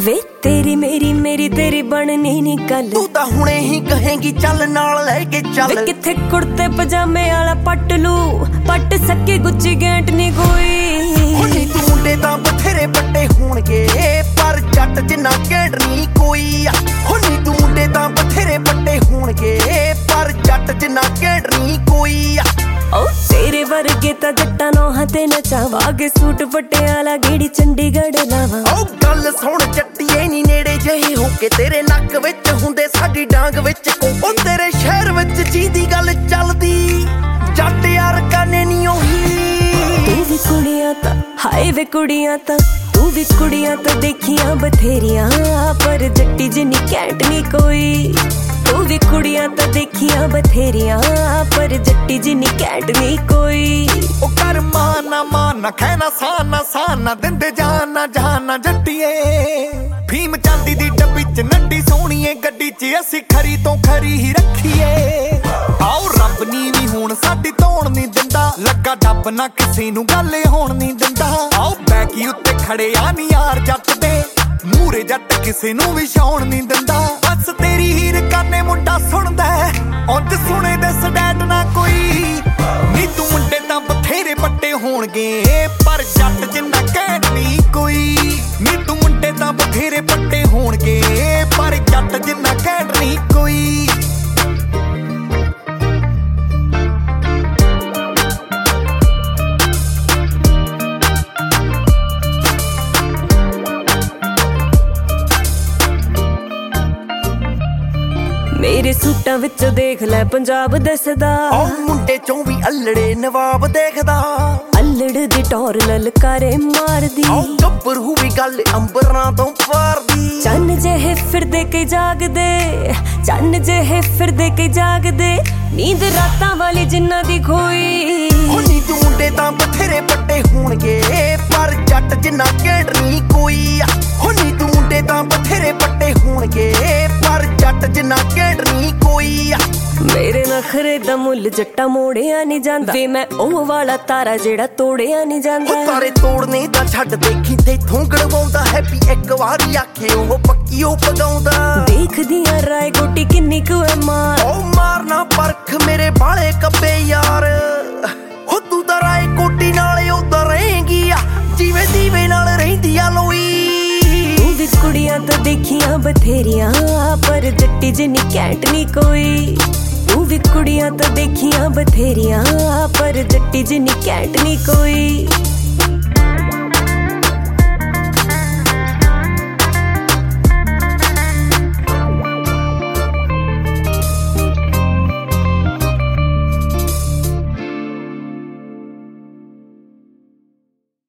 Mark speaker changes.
Speaker 1: वे तेरी मेरी मेरी तेरी बननी नी गल।
Speaker 2: तू तां हुणे ही कहेंगी चल नाल लेके चल।
Speaker 1: वे किथे कुर्ते पजामे आला पट लू पट सके गुच्ची गैंट नी कोई।
Speaker 2: हुणी तू मुंडे तां बथेरे पट्टे होणगे पर जट जिन्ना घैंट नी कोई। हुणी तू मुंडे तां बथेरे पट्टे होणगे पर जट जिन्ना घैंट नी कोई।
Speaker 1: ओ तेरे वर्गे तां जट्टां नौहां ते नचावागे सूट पटियाला गेड़ी चंडीगढ़ लावा।
Speaker 2: ओ गल सुण जट्टीए नी नेड़े जही हो के तेरे नक विच हुंदे साडी डांग विच। ओ तेरे शहर विच जीदी गल चलदी जट यार काने नी ओही।
Speaker 1: तू भी कुड़ियां तां हाय वे कुड़ियां तां तू भी कुड़ियां तां देखियां बथेरियां पर जट्टी जिन्नी घैंट नी कोई। तू भी कुड़ियां तां देखियां बथेरियां पर जट्टी जिन्नी घैंट नी कोई।
Speaker 2: ओ कर माना खैना साना साना दिंदे जाना जाना जट्टीए। फीम चांदी दी डब्बी च नड्डी सोहणीए गड्डी च असी खरी तो खरी ही रखीए। आओ रब नी भी हुण साडी धौण नी दिंदा लगा डब ना किसी नू गल होण नी दिंदा। आओ बैकी उत्ते खड़े आ नी यार जट दे मूरे जट किसी नू भी छाउण नी दिंदा। बस तेरी हीर काने मुंडा सुणदा उंज सुणे दे सडैड ना कोई। नी तू मुंडे तां बथेरे पट्टे होणगे पर जट जिन्ना घैंट नी कोई। नी तू मुंडे तां बथेरे पट्टे होणगे पर जट जिन्ना घैंट नी कोई।
Speaker 1: मेरे सूटां विचों देख लै पंजाब दसदा।
Speaker 2: ओ मुंडे चों भी अल्लड़े नवाब देखदा।
Speaker 1: अल्लड़ दी टौर ललकारे मारदी।
Speaker 2: ओ गब्बरू भी गल अंबरां तों पारदी।
Speaker 1: चन्न जेहे फिरदे कई जागदे चन्न जेहे फिरदे कई जागदे नींद रातां वाली जिन्ना दी खोई।
Speaker 2: हुणी तू मुंडे तां बथेरे पट्टे होणगे पर जट जिन्ना घैंट नी कोई। हुणी तू मुंडे तां बथेरे पट्टे होणगे पर जट जिन्ना घैंट नी कोई।
Speaker 1: मेरे नखरे दा मुੱਲ जट्टा मोड़िया नहीं जांदा वे मैं ओह वाला तारा जेड़ा तोड़िया नहीं जांदा।
Speaker 2: तारे तोड़ने दा छड्ड देखी ते थोंगड़वाउंदा हैप्पी एक वारी आखे ओह पक्की ओह पगाउंदा।
Speaker 1: देखदियां राय गोटी किन्नी कुए मार।
Speaker 2: ओ मारना परख मेरे बाले कब्बे यार। हो तू तां राय कोटी नाल उदा रहेंगी जिवें दीवे नाल रहिंदी आ लोई।
Speaker 1: तू भी कुड़ियां तां देखियां बथेरियां पर जट्टी जिन्नी घैंट नी कोई। तू भी कुड़ियां तां देखियां बथेरियां पर जट्टी जिन्नी घैंट नी कोई।